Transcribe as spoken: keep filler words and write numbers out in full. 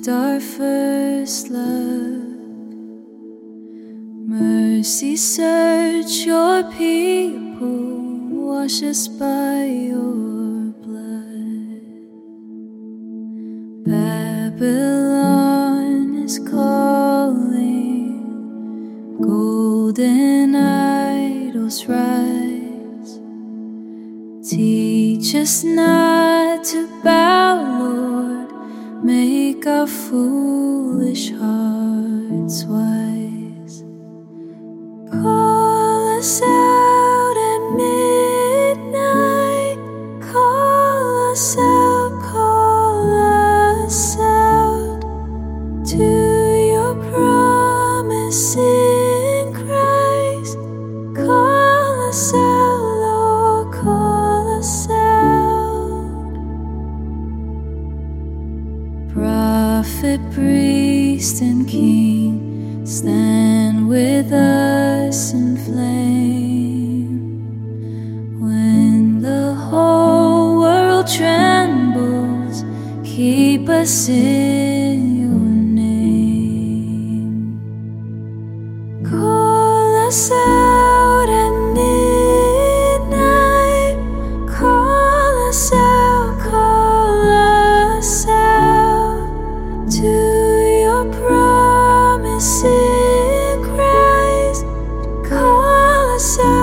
proved our first love. Mercy, search your people, wash us by your blood. Babylon is calling, golden idols rise. Teach us not to bow, Lord, make our foolish hearts wise. Call us out at midnight, call us out, call us out to your promise in Christ. Call us out, Lord, call us out. Prophet, priest, and king, stand with us in flame. When the whole world trembles, keep us in your name. Call us out at midnight, call us out, call us out to your promise in Christ. Call us out.